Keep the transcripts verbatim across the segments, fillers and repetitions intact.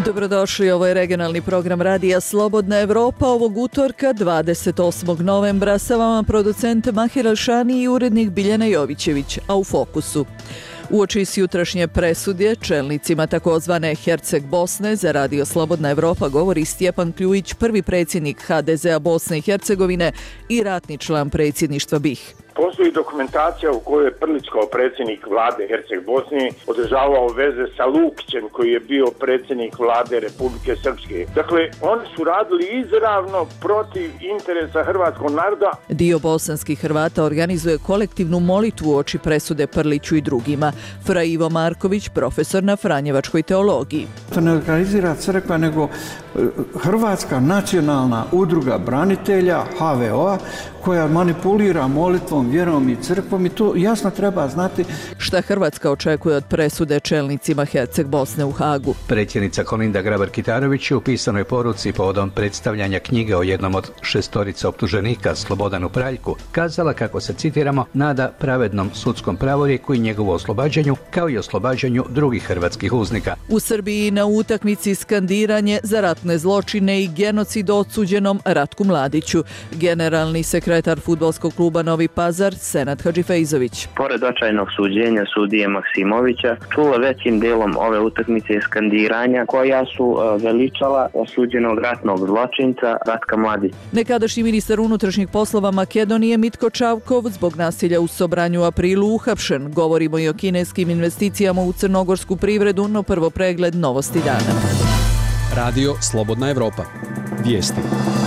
Dobrodošli, ovo je regionalni program Radija Slobodna Evropa ovog utorka dvadeset osmog novembra. Sa vama producent Mahir Alšani i urednik Biljana Jovićević, a u fokusu. Uoči s jutrašnje presudje čelnicima takozvane Herceg Bosne za Radio Slobodna Evropa govori Stjepan Kljuić, prvi predsjednik ha de zea Bosne i Hercegovine i ratni član predsjedništva B i ha. Postoji dokumentacija u kojoj je Prlić kao predsjednik vlade Herceg Bosne održavao veze sa Lukićem koji je bio predsjednik vlade Republike Srpske. Dakle, oni su radili izravno protiv interesa hrvatskog naroda. Dio bosanskih Hrvata organizuje kolektivnu molitvu oči presude Prliću i drugima. Fra Ivo Marković, profesor na Franjevačkoj teologiji. To ne organizira crkva, nego Hrvatska nacionalna udruga branitelja ha ve o a koja manipulira molitvom, vjerom i crkvom, i to jasno treba znati. Šta Hrvatska očekuje od presude čelnicima Herceg Bosne u Hagu? Predsjednica Kolinda Grabar-Kitarović u pisanoj poruci povodom predstavljanja knjige o jednom od šestorica optuženika, Slobodanu Praljku, kazala kako se, citiramo, nada pravednom sudskom pravorijeku i njegovu oslobađanju, kao i oslobađanju drugih hrvatskih uznika. U Srbiji na utakmici skandiranje za ratne zločine i genocid osuđenom Ratku Mladiću. Generalni sekretar fudbalskog kluba Novi Pazar, Senad Hadžifejzović. Pored očajnog suđenja sudije Maksimovića, čulo većim delom ove utakmice skandiranja koja su veličala osuđenog ratnog zločinca Ratka Mladića. Nekadašnji ministar unutrašnjih poslova Makedonije Mitko Čavkov zbog nasilja u Sobranju u aprilu uhapšen. Govorimo i o kineskim investicijama u crnogorsku privredu, no prvo pregled novosti dana. Radio Slobodna Evropa. Vijesti.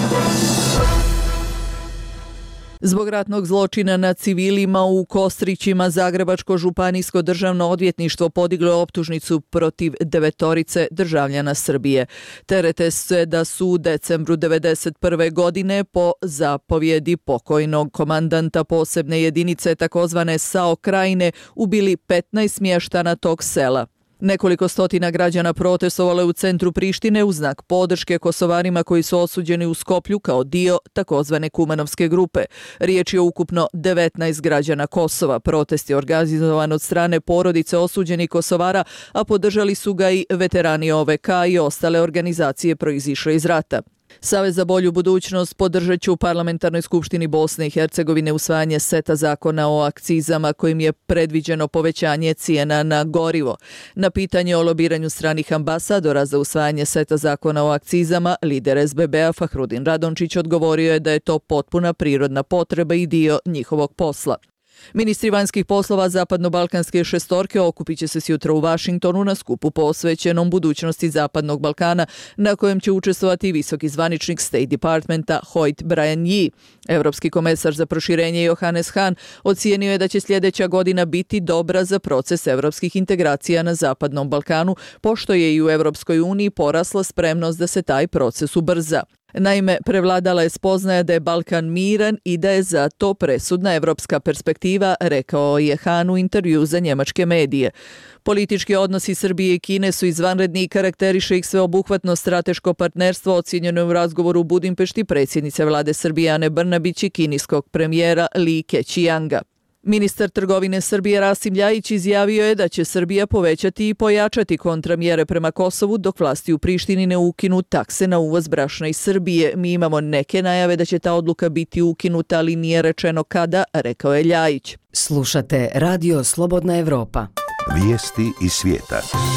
Zbog ratnog zločina nad civilima u Kostrićima Zagrebačko županijsko državno odvjetništvo podiglo je optužnicu protiv devetorice državljana Srbije. Terete se da su u decembru devedeset prve godine po zapovjedi pokojnog komandanta posebne jedinice takozvane es a o Krajine ubili petnaest mještana tog sela. Nekoliko stotina građana protestovalo je u centru Prištine u znak podrške Kosovarima koji su osuđeni u Skoplju kao dio takozvane Kumanovske grupe. Riječ je o ukupno devetnaest građana Kosova. Protest je organizovan od strane porodice osuđenih Kosovara, a podržali su ga i veterani o ve ka i ostale organizacije proizišle iz rata. Savez za bolju budućnost podržat će u Parlamentarnoj skupštini Bosne i Hercegovine usvajanje seta zakona o akcizama kojim je predviđeno povećanje cijena na gorivo. Na pitanje o lobiranju stranih ambasadora za usvajanje seta zakona o akcizama, lider es be be a Fahrudin Radončić odgovorio je da je to potpuna prirodna potreba i dio njihovog posla. Ministri vanjskih poslova Zapadno-balkanske šestorke okupit će se sjutra u Vašingtonu na skupu posvećenom budućnosti Zapadnog Balkana, na kojem će učestvovati visoki zvaničnik State Departmenta Hoyt Brian Yee. Europski komesar za proširenje Johannes Hahn ocijenio je da će sljedeća godina biti dobra za proces europskih integracija na Zapadnom Balkanu, pošto je i u Europskoj uniji porasla spremnost da se taj proces ubrza. Naime, prevladala je spoznaja da je Balkan miran i da je zato presudna evropska perspektiva, rekao je Hahn u intervju za njemačke medije. Politički odnosi Srbije i Kine su izvanredni i karakteriše ih sveobuhvatno strateško partnerstvo, ocijenjeno je u razgovoru u Budimpešti predsjednice vlade Srbije Ane Brnabić i kineskog premijera Li Keqianga. Ministar trgovine Srbije Rasim Ljajić izjavio je da će Srbija povećati i pojačati kontramjere prema Kosovu dok vlasti u Prištini ne ukinu takse na uvoz brašna iz Srbije. Mi imamo neke najave da će ta odluka biti ukinuta, ali nije rečeno kada, rekao je Ljajić. Slušate Radio Slobodna Evropa. Vijesti iz svijeta.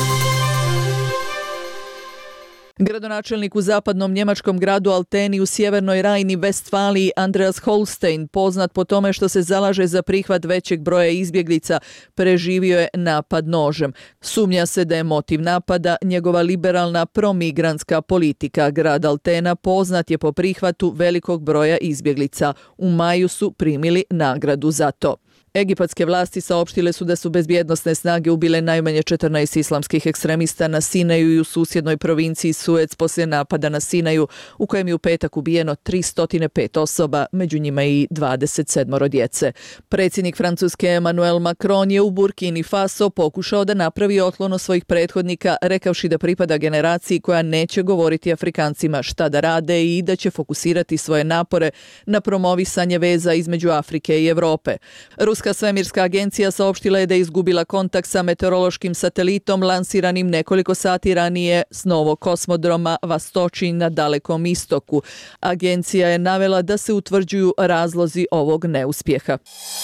Gradonačelnik u zapadnom njemačkom gradu Alteni u sjevernoj Rajni Vestfaliji Andreas Holstein, poznat po tome što se zalaže za prihvat većeg broja izbjeglica, preživio je napad nožem. Sumnja se da je motiv napada njegova liberalna promigrantska politika. Grad Altena poznat je po prihvatu velikog broja izbjeglica. U maju su primili nagradu za to. Egipatske vlasti saopštile su da su bezbjednosne snage ubile najmanje četrnaest islamskih ekstremista na Sinaju i u susjednoj provinciji Suez poslije napada na Sinaju u kojem je u petak ubijeno tristo pet osoba, među njima i dvadeset sedam djece. Predsjednik Francuske Emmanuel Macron je u Burkini Faso pokušao da napravi otklon svojih prethodnika, rekavši da pripada generaciji koja neće govoriti Afrikancima šta da rade i da će fokusirati svoje napore na promovisanje veza između Afrike i Evrope. Ruska Ruska svemirska agencija saopštila je da je izgubila kontakt sa meteorološkim satelitom lansiranim nekoliko sati ranije s novog kosmodroma Vastočin na Dalekom istoku. Agencija je navela da se utvrđuju razlozi ovog neuspjeha.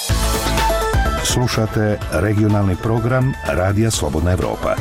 Slušate regionalni program Radija Slobodna Evropa.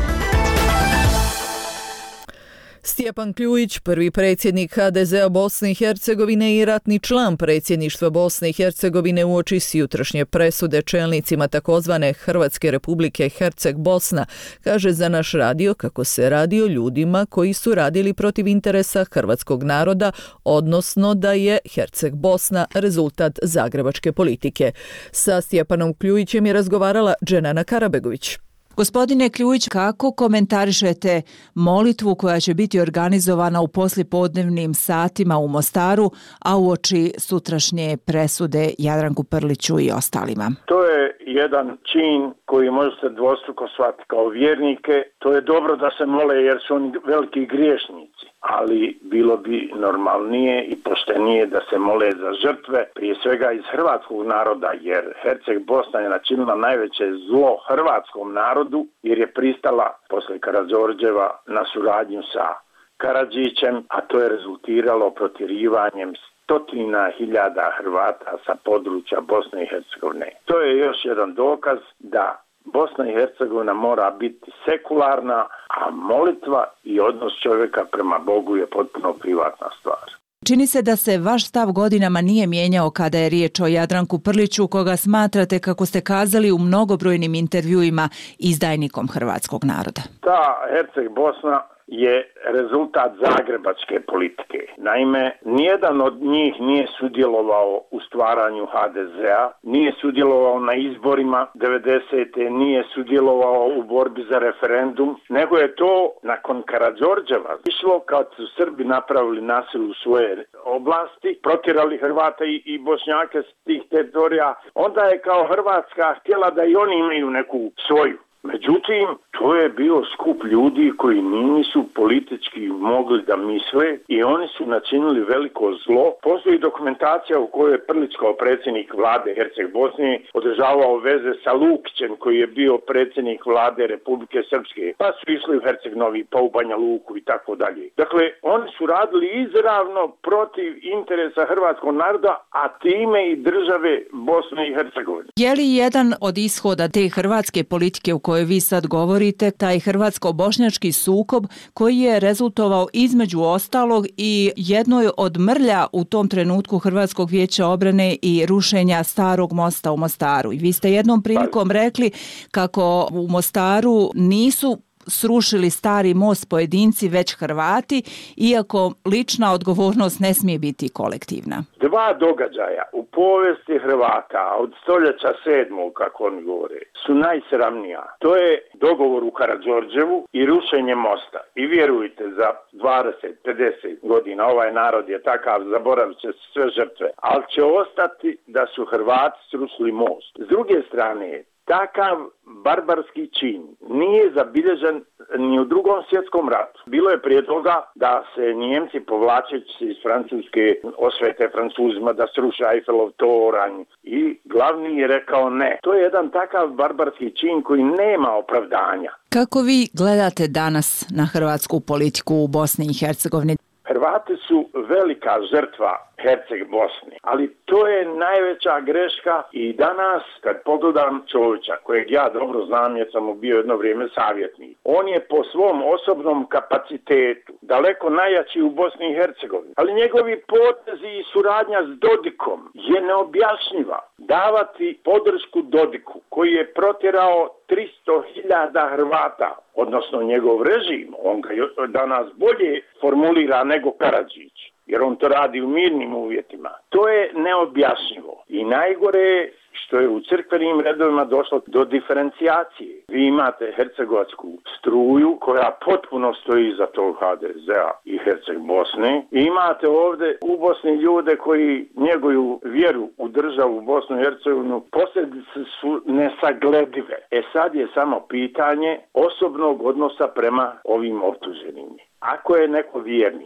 Stjepan Kljujić, prvi predsjednik ha de zea Bosne i Hercegovine i ratni član predsjedništva Bosne i Hercegovine uoči jutrašnje presude čelnicima takozvane Hrvatske republike Herceg Bosna, kaže za naš radio kako se radi o ljudima koji su radili protiv interesa hrvatskog naroda, odnosno da je Herceg Bosna rezultat zagrebačke politike. Sa Stjepanom Kljujićem je razgovarala Dženana Karabegović. Gospodine Kljujić, kako komentarišete molitvu koja će biti organizovana u poslijepodnevnim satima u Mostaru, a uoči sutrašnje presude Jadranku Prliću i ostalima? To je jedan čin koji može se dvostruko shvatiti kao vjernike. To je dobro da se mole jer su oni veliki griješnici, ali bilo bi normalnije i poštenije da se mole za žrtve, prije svega iz hrvatskog naroda, jer Herceg Bosna je načinila najveće zlo hrvatskom narodu, jer je pristala posle Karađorđeva na suradnju sa Karadžićem, a to je rezultiralo protjerivanjem stotina hiljada Hrvata sa područja Bosne i Hercegovine. To je još jedan dokaz da Bosna i Hercegovina mora biti sekularna, a molitva i odnos čovjeka prema Bogu je potpuno privatna stvar. Čini se da se vaš stav godinama nije mijenjao kada je riječ o Jadranku Prliću, koga smatrate, kako ste kazali u mnogobrojnim intervjuima, izdajnikom hrvatskog naroda. Ta Herceg Bosna je rezultat zagrebačke politike. Naime, nijedan od njih nije sudjelovao u stvaranju ha de zea, nije sudjelovao na izborima devedesete. nije sudjelovao u borbi za referendum, nego je to nakon Karađorđeva išlo kad su Srbi napravili nasilu u svoje oblasti, protjerali Hrvata i, i Bošnjake s tih teritorija, onda je kao Hrvatska htjela da i oni imaju neku svoju. Međutim, to je bio skup ljudi koji nisu politički mogli da misle i oni su načinili veliko zlo. Postoji dokumentacija u kojoj je Prlić kao predsjednik vlade Herceg Bosne održavao veze sa Lukićem koji je bio predsjednik vlade Republike Srpske. Pa su išli u Herceg Novi, pa u Banja Luku i tako dalje. Dakle, oni su radili izravno protiv interesa hrvatskog naroda, a time i države Bosne i Hercegovine. Je li jedan od ishoda te hrvatske politike u kojoj vi sad govorite, taj hrvatsko-bošnjački sukob koji je rezultovao između ostalog i jednoj od mrlja u tom trenutku Hrvatskog vijeća obrane i rušenja starog mosta u Mostaru? I vi ste jednom prilikom rekli kako u Mostaru nisu srušili stari most pojedinci, već Hrvati, iako lična odgovornost ne smije biti kolektivna. Dva događaja u povijesti Hrvata od stoljeća sedmog, kako oni govore, su najsramnija. To je dogovor u Karađorđevu i rušenje mosta. I vjerujte, za dvadeset pedeset godina ovaj narod je takav, zaboravit će sve žrtve, ali će ostati da su Hrvati srušili most. S druge strane, takav barbarski čin nije zabilježen ni u drugom svjetskom ratu. Bilo je prije toga da se Nijemci povlačeći iz Francuske osvete Francuzima da sruše Eiffelov toranj i glavni je rekao ne. To je jedan takav barbarski čin koji nema opravdanja. Kako vi gledate danas na hrvatsku politiku u Bosni i Hercegovini? Hrvati su velika žrtva Herceg Bosne, ali to je najveća greška i danas kad pogledam čovječa kojeg ja dobro znam jer sam mu bio jedno vrijeme savjetnik, on je po svom osobnom kapacitetu daleko najjači u Bosni i Hercegovini, ali njegovi potezi i suradnja s Dodikom je neobjašnjiva. Davati podršku Dodiku koji je protjerao tristo hiljada Hrvata, odnosno njegov režim, on ga danas bolje formulira nego Karadžić, jer on to radi u mirnim uvjetima. To je neobjašnjivo. I najgore je što je u crkvenim redovima došlo do diferencijacije. Vi imate hercegovačku struju koja potpuno stoji za tog ha de zea i Herceg Bosne. I imate ovdje u Bosni ljude koji njeguju vjeru u državu Bosnu i Hercegovinu. Posljedice su nesagledive. E sad je samo pitanje osobnog odnosa prema ovim optuženim. Ako je neko vjernik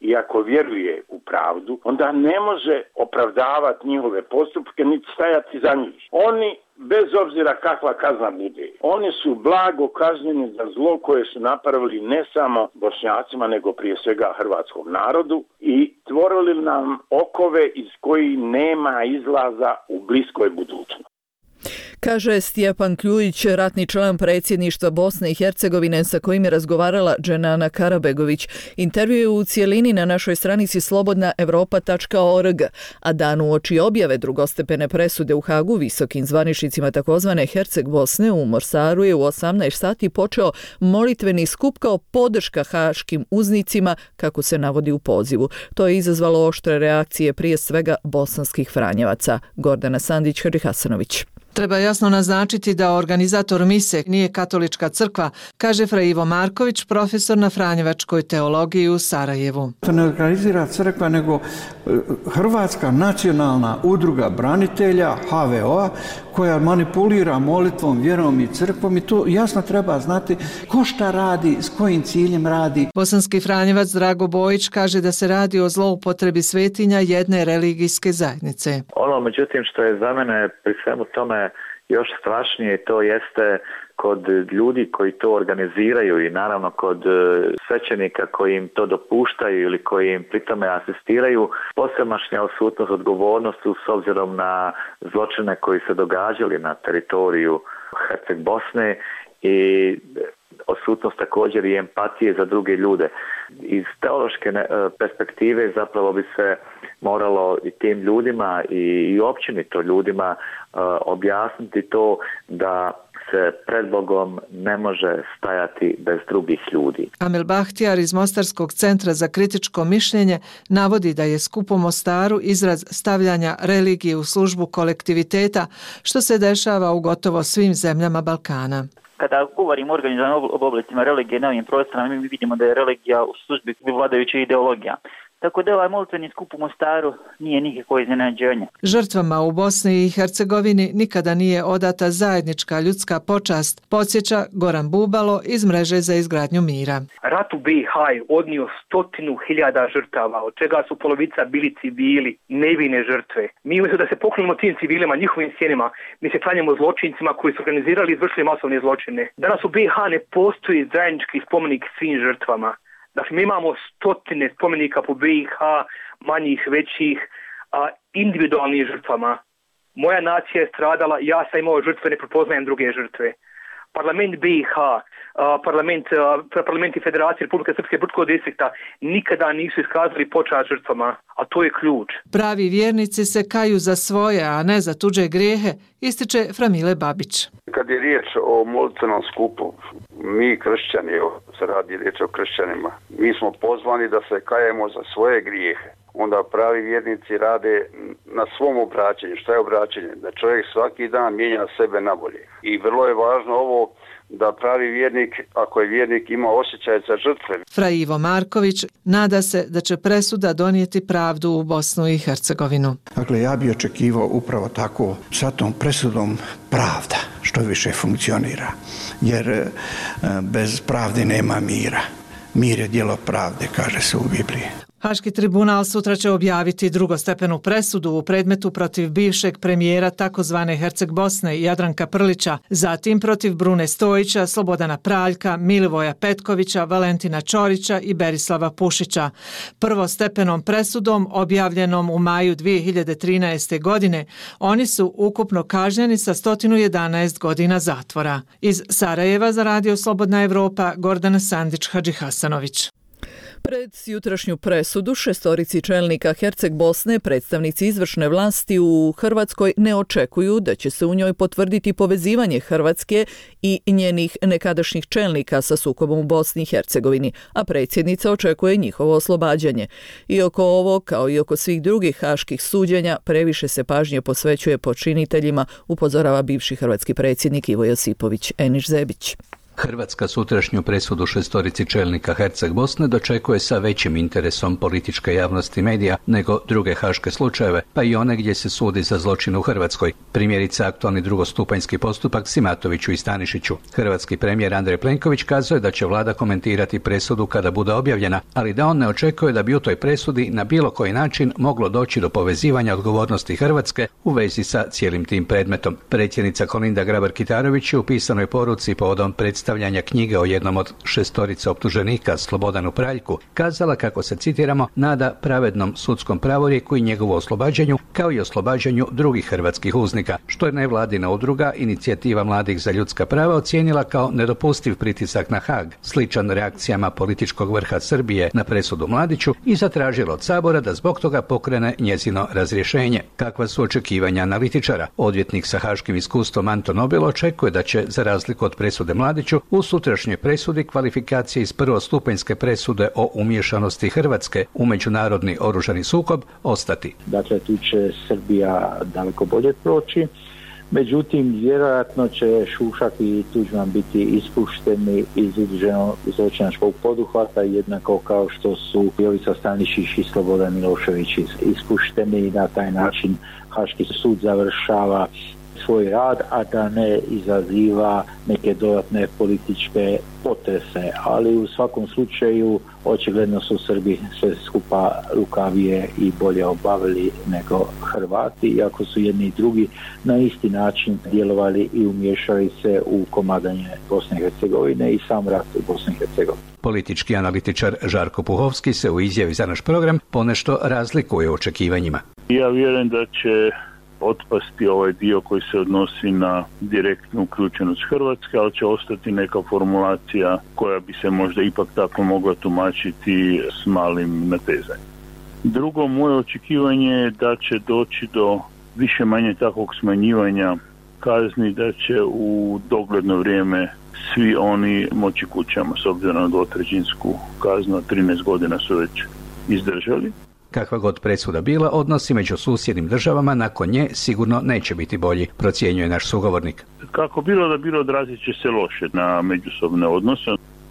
i ako vjeruje u pravdu, onda ne može opravdavati njihove postupke niti stajati za njih. Oni, bez obzira kakva kazna bude, oni su blago kažnjeni za zlo koje su napravili ne samo Bošnjacima, nego prije svega hrvatskom narodu i stvorili nam okove iz kojih nema izlaza u bliskoj budućnosti. Kaže Stjepan Kljujić, ratni član predsjedništva Bosne i Hercegovine sa kojim je razgovarala Dženana Karabegović. Intervju je u cijelini na našoj stranici slobodna evropa tačka org, a dan uoči objave drugostepene presude u Hagu visokim zvaničnicima takozvane Herceg Bosne u Morsaru je u osamnaest sati počeo molitveni skup kao podrška haškim uznicima, kako se navodi u pozivu. To je izazvalo oštre reakcije prije svega bosanskih franjevaca. Gordana Sandić-Hadžihasanović. Treba jasno naznačiti da organizator mise nije katolička crkva, kaže Fra Ivo Marković, profesor na franjevačkoj teologiji u Sarajevu. To ne organizira crkva, nego Hrvatska nacionalna udruga branitelja, H V O-a, koja manipulira molitvom, vjerom i crkvom i to jasno treba znati ko šta radi, s kojim ciljem radi. Bosanski franjevac Drago Bojić kaže da se radi o zloupotrebi svetinja jedne religijske zajednice. Ono, međutim, što je za mene pri svemu tome još strašnije, to jeste kod ljudi koji to organiziraju i naravno kod svećenika koji im to dopuštaju ili koji im pri tome asistiraju, posvemašnja odsutnost odgovornosti s obzirom na zločine koji se događali na teritoriju Herceg Bosne i odsutnost također i empatije za druge ljude. Iz teološke perspektive zapravo bi se moralo i tim ljudima i općenito ljudima uh, objasniti to da se pred Bogom ne može stajati bez drugih ljudi. Amel Bahtijar iz Mostarskog centra za kritičko mišljenje navodi da je skup u Mostaru izraz stavljanja religije u službu kolektiviteta, što se dešava u gotovo svim zemljama Balkana. Kada govorimo o organizovanim oblicima religije na ovim prostorima, mi vidimo da je religija u službi vladajuća ideologija. Tako da ovaj molitveni skup u Mostaru nije nikakvo iznenađenje. Žrtvama u Bosni i Hercegovini nikada nije odata zajednička ljudska počast, podsjeća Goran Bubalo iz Mreže za izgradnju mira. Rat u B i H je odnio stotinu hiljada žrtava, od čega su polovica bili civili, nevine žrtve. Mi umjesto da se poklonimo tim civilima, njihovim sjenima, mi se klanjamo zločincima koji su organizirali i izvršili masovne zločine. Danas u B i H ne postoji zajednički spomenik svim žrtvama. Dakle, mi imamo stotine spomenika po B i H, manjih, većih, a, individualnim žrtvama. Moja nacija je stradala, ja sam imao žrtve, ne prepoznajem druge žrtve. Parlament B i H, a, parlament, a, parlament i Federacije Republike Srpske Brčkog distrikta nikada nisu iskazali počast žrtvama, a to je ključ. Pravi vjernici se kaju za svoje, a ne za tuđe grijehe, ističe Framile Babić. Kad je riječ o molitvenom skupu, mi kršćani, evo, se radi riječ o kršćanima, mi smo pozvani da se kajemo za svoje grijehe. Onda pravi vjernici rade na svom obraćanju. Šta je obraćanje? Da čovjek svaki dan mijenja sebe na bolje. I vrlo je važno ovo da pravi vjernik, ako je vjernik, ima osjećaj za žrtve. Fra Ivo Marković nada se da će presuda donijeti pravdu u Bosnu i Hercegovinu. Dakle, ja bi očekivao upravo tako sa tom presudom pravda što više funkcionira. Jer bez pravde nema mira. Mir je djelo pravde, kaže se u Bibliji. Haški tribunal sutra će objaviti drugostepenu presudu u predmetu protiv bivšeg premijera takozvane Herceg Bosne Jadranka Prlića, zatim protiv Brune Stojića, Slobodana Praljka, Milivoja Petkovića, Valentina Ćorića i Berislava Pušića. Prvostepenom presudom objavljenom u maju dvije hiljade trinaeste. godine oni su ukupno kažnjeni sa sto jedanaest godina zatvora. Iz Sarajeva za Radio Slobodna Evropa, Gordana Sandić-Hadžihasanović. Pred jutrašnju presudu šestorici čelnika Herceg Bosne predstavnici izvršne vlasti u Hrvatskoj ne očekuju da će se u njoj potvrditi povezivanje Hrvatske i njenih nekadašnjih čelnika sa sukobom u Bosni i Hercegovini, a predsjednica očekuje njihovo oslobađanje. I oko ovo, kao i oko svih drugih haških suđenja, previše se pažnje posvećuje počiniteljima, upozorava bivši hrvatski predsjednik Ivo Josipović. Eniš Zebić. Hrvatska sutrašnju presudu šestorici čelnika Herceg Bosne dočekuje sa većim interesom političke javnosti i medija nego druge haške slučajeve, pa i one gdje se sudi za zločin u Hrvatskoj. Primjerice aktualni drugostupanjski postupak Simatoviću i Stanišiću. Hrvatski premijer Andrej Plenković kazuje da će vlada komentirati presudu kada bude objavljena, ali da on ne očekuje da bi u toj presudi na bilo koji način moglo doći do povezivanja odgovornosti Hrvatske u vezi sa cijelim tim predmetom. Predsjednica Kolinda Grabar-Kitarović je u pisanoj poruci povodom predstavljanja knjige o jednom od šestorice optuženika, Slobodanu Praljku, kazala kako se, citiramo, nada pravednom sudskom pravorijeku i njegovu oslobađanju, kao i oslobađanju drugih hrvatskih uznika, što je nevladina udruga Inicijativa mladih za ljudska prava ocijenila kao nedopustiv pritisak na Haag, sličan reakcijama političkog vrha Srbije na presudu Mladiću, i zatražila od Sabora da zbog toga pokrene njezino razrješenje. Kakva su očekivanja analitičara? Odvjetnik sa haškim iskustvom Anton Nobel očekuje da će, za razliku od presude Mladiću, u sutrašnjoj presudi kvalifikacije iz prvostupanjske presude o umiješanosti Hrvatske u međunarodni oružani sukob ostati. Dakle, tu će Srbija daleko bolje proći. Međutim, vjerojatno će Šušak i Tuđman biti ispušteni iz udruženog zločinačkog poduhvata, jednako kao što su Jovica Stanišić i Slobodan Milošević ispušteni, i na taj način Haški sud završava svoj rad, a da ne izaziva neke dodatne političke potrese. Ali u svakom slučaju očigledno su Srbi sve skupa lukavije i bolje obavili nego Hrvati, iako su jedni i drugi na isti način djelovali i umiješali se u komadanje Bosne i Hercegovine i sam rat u Bosni i Hercegovini. Politički analitičar Žarko Puhovski se u izjavi za naš program ponešto razlikuje u očekivanjima. Ja vjerujem da će otpasti ovaj dio koji se odnosi na direktnu uključenost Hrvatske, ali će ostati neka formulacija koja bi se možda ipak tako mogla tumačiti s malim natezanjem. Drugo, moje očekivanje je da će doći do više manje takvog smanjivanja kazni, da će u dogledno vrijeme svi oni moći kućama, s obzirom na dvotrećinsku kaznu, trinaest godina su već izdržali. Kakva god presuda bila, odnosi među susjednim državama nakon nje sigurno neće biti bolji, procjenjuje naš sugovornik. Kako bilo da bilo, odrazit će se loše na međusobne odnose,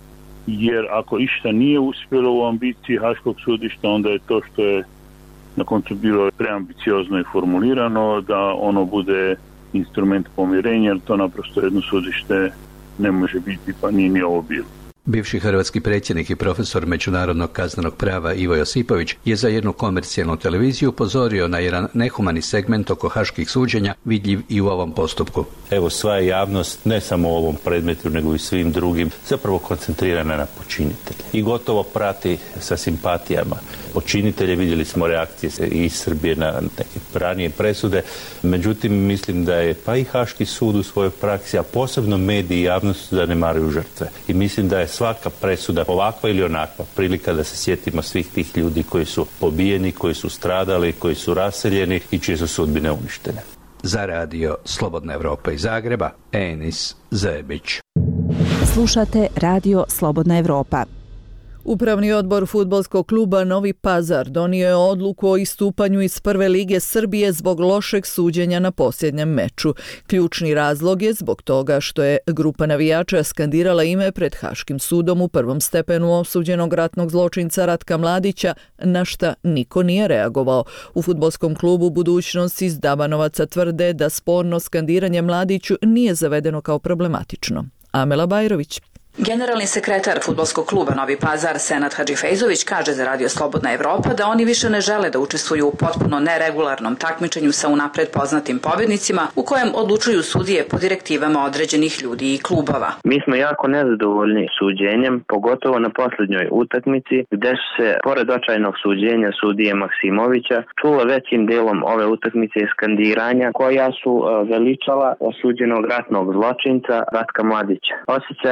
jer ako išta nije uspjelo u ambiciji Haškog sudišta, onda je to što je na koncu bilo preambiciozno i formulirano, da ono bude instrument pomirenja, jer to naprosto jedno sudište ne može biti, pa nije ni ovo bilo. Bivši hrvatski predsjednik i profesor međunarodnog kaznenog prava Ivo Josipović je za jednu komercijalnu televiziju upozorio na jedan nehumani segment oko haških suđenja vidljiv i u ovom postupku. Evo, sva javnost, ne samo u ovom predmetu, nego i svim drugim, zapravo koncentrirana na počinitelje i gotovo prati sa simpatijama počinitelje. Vidjeli smo reakcije iz Srbije na neke ranije presude, međutim mislim da je pa i Haški sud u svojoj praksi, a posebno mediji i javnost zanemaruju žrtve. I mislim da je svaka presuda, ovakva ili onakva, prilika da se sjetimo svih tih ljudi koji su pobijeni, koji su stradali, koji su raseljeni i čije su sudbine uništene. Za radio Slobodna Evropa iz Zagreba, Enis Zebić. Slušate Radio Slobodna Evropa. Upravni odbor fudbalskog kluba Novi Pazar donio je odluku o istupanju iz Prve lige Srbije zbog lošeg suđenja na posljednjem meču. Ključni razlog je zbog toga što je grupa navijača skandirala ime pred Haškim sudom u prvom stepenu osuđenog ratnog zločinca Ratka Mladića, na šta niko nije reagovao. U fudbalskom klubu Budućnost iz Dabanovaca tvrde da sporno skandiranje Mladiću nije zavedeno kao problematično. Amela Bajrović. Generalni sekretar fudbalskog kluba Novi Pazar Senad Hadžifejzović kaže za Radio Slobodna Evropa da oni više ne žele da učestvuju u potpuno neregularnom takmičenju sa unapred poznatim pobjednicima u kojem odlučuju sudije po direktivama određenih ljudi i klubova. Mi smo jako nezadovoljni suđenjem, pogotovo na posljednjoj utakmici gdje su se, pored očajnog suđenja sudije Maksimovića, čula većim delom ove utakmice skandiranja koja su veličala osuđenog ratnog zločinca Ratka Mladića. Osjećaj je bio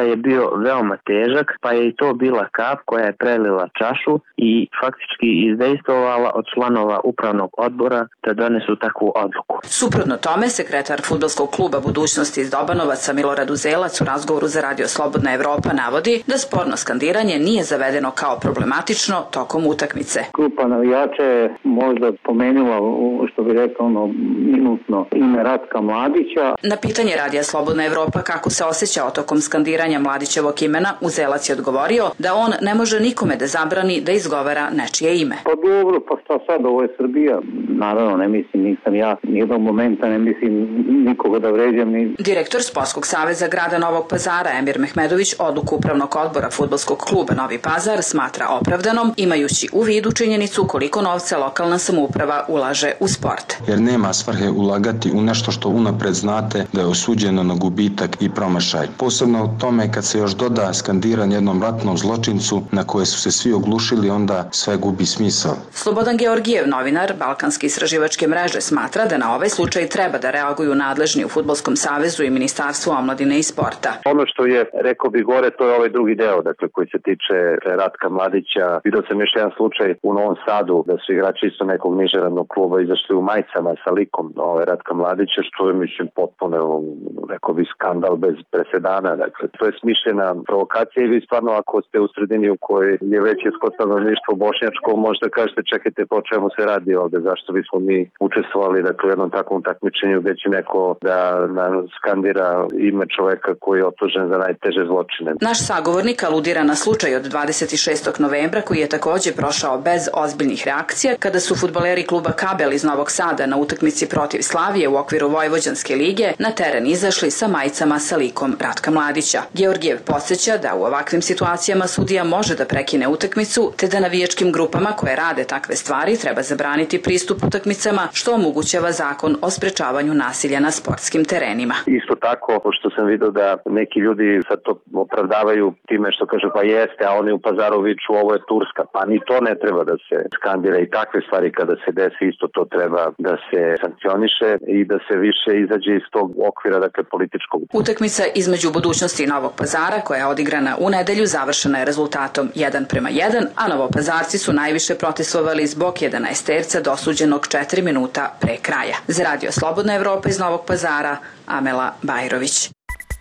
veoma težak, pa je i to bila kap koja je prelila čašu i faktički izdejstvovala od članova upravnog odbora da donesu takvu odluku. Suprotno tome, sekretar fudbalskog kluba Budućnosti iz Dobanovaca Milorad Uzelac u razgovoru za Radio Slobodna Evropa navodi da sporno skandiranje nije zavedeno kao problematično tokom utakmice. Grupa navijača je možda pomenula, što bi rekao, ono, minutno ime Ratka Mladića. Na pitanje Radija Slobodna Evropa kako se osjećao tokom skandiranja Mladićevog imena, Uzelac je odgovorio da on ne može nikome da zabrani da izgovara nečije ime. Pa dobro, pa šta sad, ovo je Srbija. Naravno, ne mislim, nisam ja nijednog momenta, ne mislim nikoga da vređam. Ni... Direktor Sportskog saveza grada Novog Pazara Emir Mehmedović odluku upravnog odbora fudbalskog kluba Novi Pazar smatra opravdanom, imajući u vidu činjenicu koliko novca lokalna samouprava ulaže u sport. Jer nema svrhe ulagati u nešto što unapred znate da je osuđeno na gubitak i promašaj. Posebno u tome kad se još doda skandiranje jednom ratnom zločincu na koje su se svi oglušili, onda sve gubi smisao. Slobodan Georgijev, novinar Balkanske istraživačke mreže, smatra da na ovaj slučaj treba da reaguju nadležni u Fudbalskom savezu i Ministarstvu omladine i sporta. Ono što je, rekao bi gore, to je ovaj drugi deo, dakle, koji se tiče Ratka Mladića. Vidio sam još jedan slučaj u Novom Sadu da su igrači isto nekog nižeradnog kluba izašli u majicama sa likom ovaj Ratka Mladića, što je, mislim, potpuno, rekao bi, skandal bez presedana. Dakle, to je smišljena provokacija i vi stvarno, ako ste u sredini u kojoj je većinsko stanovništvo bošnjačko, možete kažete, čekajte, po čemu se radi ovde, zašto bismo mi učestvovali, dakle, u jednom takvom takmičenju gde će neko da nam skandira ime čoveka koji je optužen za najteže zločine. Naš sagovornik aludira na slučaj od dvadeset šestog novembra koji je takođe prošao bez ozbiljnih reakcija kada su fudbaleri kluba Kabel iz Novog Sada na utakmici protiv Slavije u okviru Vojvođanske lige na teren izašli sa majicama sa likom Ratka Mladića. Georgijev podsjeća da u ovakvim situacijama sudija može da prekine utakmicu, te da navijačkim grupama koje rade takve stvari treba zabraniti pristup utakmicama, što omogućava zakon o sprečavanju nasilja na sportskim terenima. Isto tako, pošto sam vidio da neki ljudi sad to opravdavaju time što kaže pa jeste, a oni u Pazaru viču ovo je Turska, pa ni to ne treba da se skandira i takve stvari kada se desi isto to treba da se sankcioniše i da se više izađe iz tog okvira, dakle, političkog. Utakmica između Budućnosti i Novog Pazara koja je odigrana u nedelju završena je rezultatom jedan prema jedan, a Novopazarci su najviše protestovali zbog jedanaesterca dosuđenog četiri minuta pre kraja. Za Radio Slobodna Evropa iz Novog Pazara, Amela Bajrović.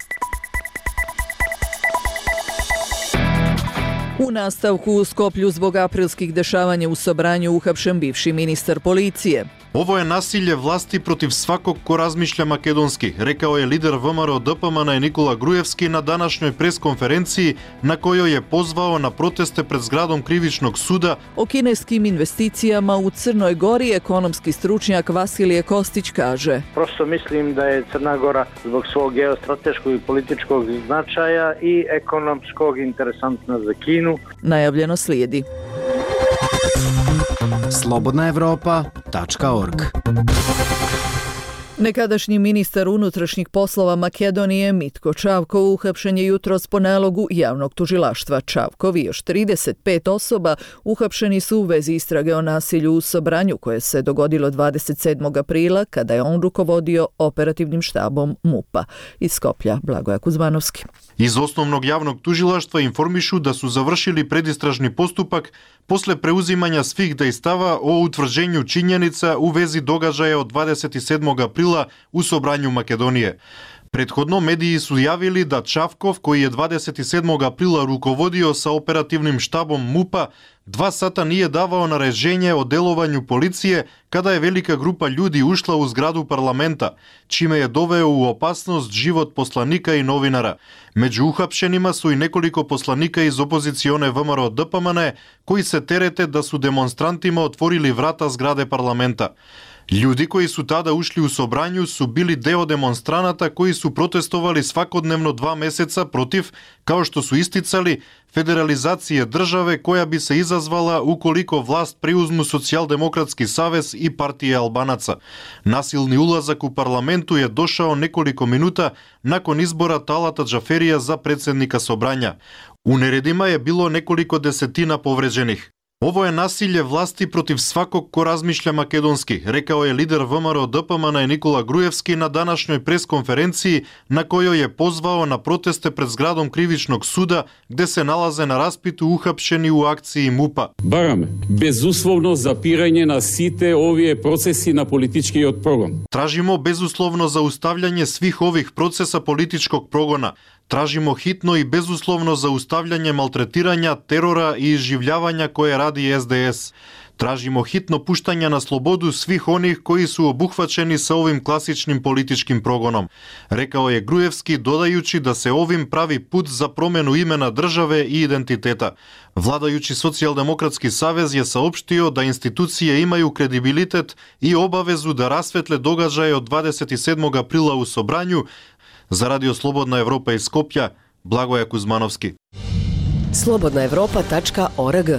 U nastavku u Skoplju zbog aprilskih dešavanja u Sobranju uhapšen bivši ministar policije. Ovo je nasilje vlasti protiv svakog ko razmišlja makedonski, rekao je lider V M R O D P M N Nikola Grujevski na današnjoj preskonferenciji na kojoj je pozvao na proteste pred zgradom Krivičnog suda. O kineskim investicijama u Crnoj Gori ekonomski stručnjak Vasilije Kostić kaže: Prosto mislim da je Crna Gora zbog svog geostrateškog i političkog značaja i ekonomskog interesantna za Kinu. Najavljeno slijedi. slobodna evropa tačka org. Nekadašnji ministar unutrašnjih poslova Makedonije Mitko Čavkov uhapšen je jutros po nalogu javnog tužilaštva. Čavkov i još trideset pet osoba uhapšeni su u vezi istrage o nasilju u Sobranju koje se dogodilo dvadeset sedmog aprila kada je on rukovodio operativnim štabom MUP-a. Iz Skoplja, Blagoja Kuzmanovski. Iz osnovnog javnog tužilaštva informišu da su završili predistražni postupak posle preuzimanja svih dejstava o utvrđenju činjenica u vezi događaja od dvadeset sedmog aprila u Sobranju Makedonije. Prethodno mediji su javili da Čavkov, koji je dvadeset sedmog aprila rukovodio sa operativnim štabom MUP-a, dva sata nije davao naređenje o delovanju policije kada je velika grupa ljudi ušla u zgradu parlamenta, čime je doveo u opasnost život poslanika i novinara. Među uhapšenima su i nekoliko poslanika iz opozicione V M R O D P M N koji se terete da su demonstrantima otvorili vrata zgrade parlamenta. Ljudi koji su tada ušli u Sobranju su bili deo demonstranata koji su protestovali svakodnevno dva meseca protiv, kao što su isticali, federalizacije države koja bi se izazvala ukoliko vlast preuzmu Socijaldemokratski savez i partije Albanaca. Nasilni ulazak u parlamentu je došao nekoliko minuta nakon izbora Talata Džaferija za predsjednika Sobranja. U neredima je bilo nekoliko desetina povređenih. Ovo je nasilje vlasti protiv svakog ko razmišlja makedonski, rekao je lider V M R O D P M N Nikola Gruevski na današnjoj preskonferenciji na kojoj je pozvao na proteste pred zgradom krivičnog suda gde se nalaze na raspitu uhapšeni u akciji M U P-a. Бараме безусловно запирање на сите овие процеси на политички прогон. Tražimo bezuslovno zaustavljanje svih ovih procesa političkog progona. Tražimo hitno i bezuslovno zaustavljanje maltretiranja, terora i iživljavanja koje radi S D S. Tražimo hitno puštanje na slobodu svih onih koji su obuhvaćeni sa ovim klasičnim političkim progonom, rekao je Gruevski, dodajući da se ovim pravi put za promjenu imena države i identiteta. Vladajući Socijaldemokratski savez je saopštio da institucije imaju kredibilitet i obavezu da rasvetle događaje od dvadeset sedmog aprila u Sobranju. Za Radio Slobodna Evropa iz Skopja, Blagoja Kuzmanovski. slobodna evropa tačka org.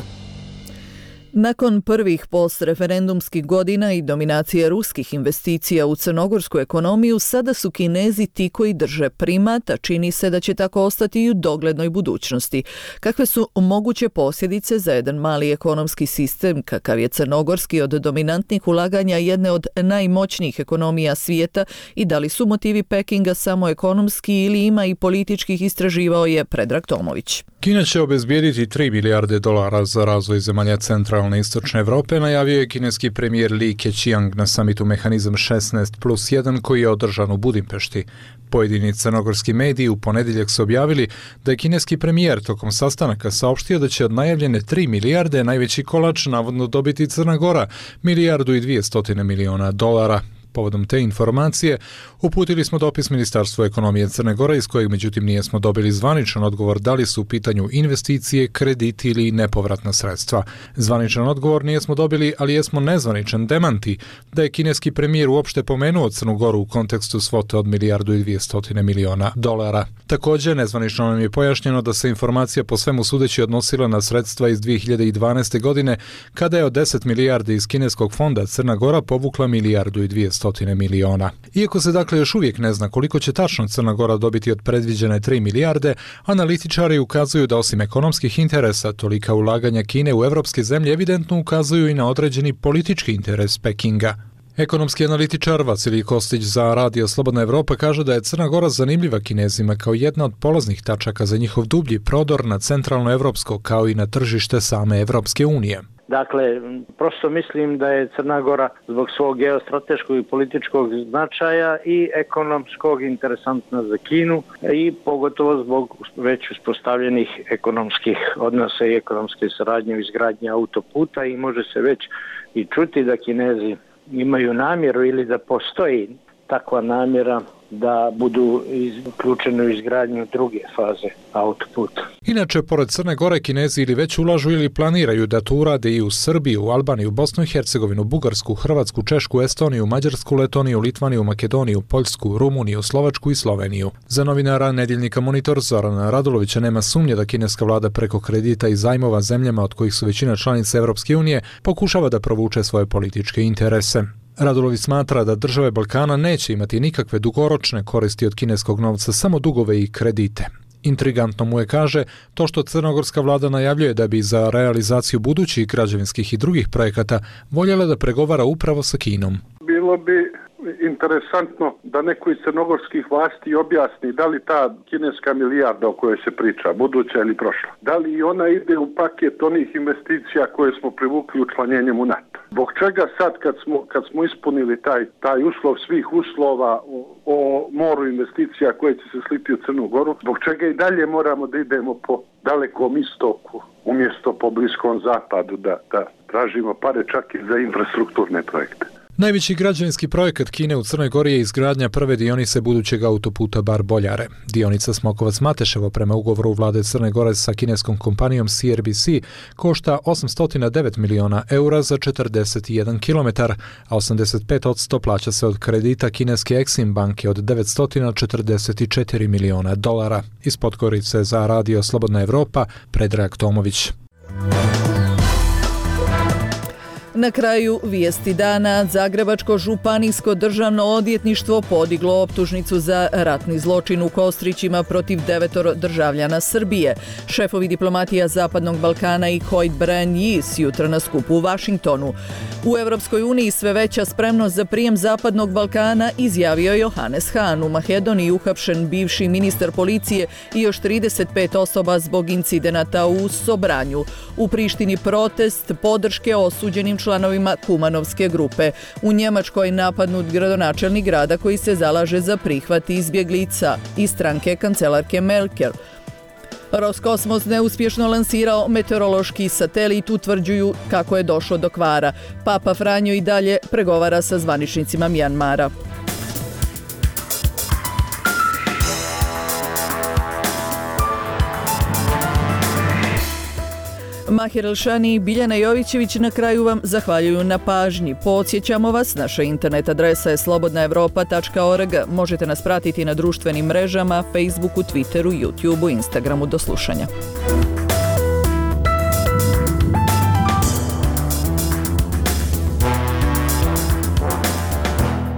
Nakon prvih postreferendumskih godina i dominacije ruskih investicija u crnogorsku ekonomiju, sada su Kinezi ti koji drže primat, a čini se da će tako ostati i u doglednoj budućnosti. Kakve su moguće posljedice za jedan mali ekonomski sistem, kakav je crnogorski, od dominantnih ulaganja jedne od najmoćnijih ekonomija svijeta, i da li su motivi Pekinga samo ekonomski ili ima i političkih, istraživao je Predrag Tomović. Kina će obezbijediti tri milijarde dolara za razvoj zemalja centralne i istočne Evrope, najavio je kineski premijer Li Keqiang na samitu Mehanizam šesnaest plus jedan koji je održan u Budimpešti. Pojedini crnogorski mediji u ponedjeljak su objavili da je kineski premijer tokom sastanaka saopštio da će od najavljene tri milijarde najveći kolač navodno dobiti Crna Gora, milijardu i dvjesto miliona dolara. Povodom te informacije uputili smo dopis Ministarstvu ekonomije Crne Gore, iz kojeg međutim nijesmo dobili zvaničan odgovor da li su u pitanju investicije, krediti ili nepovratna sredstva. Zvaničan odgovor nijesmo dobili, ali jesmo nezvaničan demanti da je kineski premijer uopšte pomenuo Crnu Goru u kontekstu svote od milijardu i dvjesto miliona dolara. Također, nezvanično nam je pojašnjeno da se informacija po svemu sudeći odnosila na sredstva iz dvije hiljade dvanaeste. godine, kada je od deset milijardi iz kineskog fonda Crna Gora povukla milijardu i dvjesto miliona. Iako se dakle još uvijek ne zna koliko će tačno Crna Gora dobiti od predviđene tri milijarde, analitičari ukazuju da osim ekonomskih interesa, tolika ulaganja Kine u evropske zemlje evidentno ukazuju i na određeni politički interes Pekinga. Ekonomski analitičar Vasilij Kostić za Radio Slobodna Evropa kaže da je Crna Gora zanimljiva Kinezima kao jedna od polaznih tačaka za njihov dublji prodor na centralno evropsko kao i na tržište same Evropske unije. Dakle, prosto mislim da je Crna Gora zbog svog geostrateškog i političkog značaja i ekonomskog interesantna za Kinu i pogotovo zbog već uspostavljenih ekonomskih odnosa i ekonomske saradnje u izgradnji autoputa, i može se već i čuti da Kinezi imaju namjeru ili da postoji takva namjera da budu uključeni u izgradnju druge faze autoputa. Inače, pored Crne Gore, Kinezi ili već ulažu ili planiraju da to urade i u Srbiju, Albaniju, Bosnu i Hercegovinu, Bugarsku, Hrvatsku, Češku, Estoniju, Mađarsku, Letoniju, Litvaniju, Makedoniju, Poljsku, Rumuniju, Slovačku i Sloveniju. Za novinara Nedjeljnika Monitor Zorana Radulovića nema sumnje da kineska vlada preko kredita i zajmova zemljama od kojih su većina članica Evropske unije pokušava da provuče svoje političke interese. Radulović smatra da države Balkana neće imati nikakve dugoročne koristi od kineskog novca, samo dugove i kredite. Intrigantno mu je, kaže, to što crnogorska vlada najavljuje da bi za realizaciju budućih građevinskih i drugih projekata voljela da pregovara upravo sa Kinom. Bilo bi interesantno da neko iz crnogorskih vlasti objasni da li ta kineska milijarda o kojoj se priča, buduća ili prošla, da li i ona ide u paket onih investicija koje smo privukli učlanjenjem u NATO. Zbog čega sad kad smo, kad smo ispunili taj, taj uslov svih uslova o, o moru investicija koje će se sliti u Crnu Goru, zbog čega i dalje moramo da idemo po dalekom istoku umjesto po bliskom zapadu da, da tražimo pare čak i za infrastrukturne projekte. Najveći građevinski projekat Kine u Crnoj Gori je izgradnja prve dionice budućeg autoputa Bar-Boljare. Dionica Smokovac-Mateševo prema ugovoru vlade Crne Gore sa kineskom kompanijom C R B C košta osamsto devet miliona eura za četrdeset jedan kilometar, a osamdeset pet posto plaća se od kredita kineske Exim banke od devetsto četrdeset četiri miliona dolara. Iz Podgorice za Radio Slobodna Evropa, Predrag Tomović. Na kraju vijesti dana, Zagrebačko županijsko državno odvjetništvo podiglo optužnicu za ratni zločin u Kostrićima protiv devetoro državljana Srbije. Šefovi diplomatija Zapadnog Balkana i Hoyt Brand-Yis jutra na skupu u Vašingtonu. U Europskoj uniji sve veća spremnost za prijem Zapadnog Balkana izjavio Johannes Hahn. U Makedoniji uhapšen bivši ministar policije i još trideset pet osoba zbog incidenata u Sobranju. U Prištini protest podrške osuđenim članovima Kumanovske grupe. U Njemačkoj napadnut gradonačelnik grada koji se zalaže za prihvat izbjeglica i stranke kancelarke Merkel. Roskosmos neuspješno lansirao meteorološki satelit, utvrđuju kako je došlo do kvara. Papa Franjo i dalje pregovara sa zvaničnicima Mjanmara. Mahir Elšani i Biljana Jovićević na kraju vam zahvaljuju na pažnji. Podsjećamo vas, naša internet adresa je slobodna evropa tačka org. Možete nas pratiti na društvenim mrežama, Facebooku, Twitteru, YouTubeu, Instagramu. Do slušanja.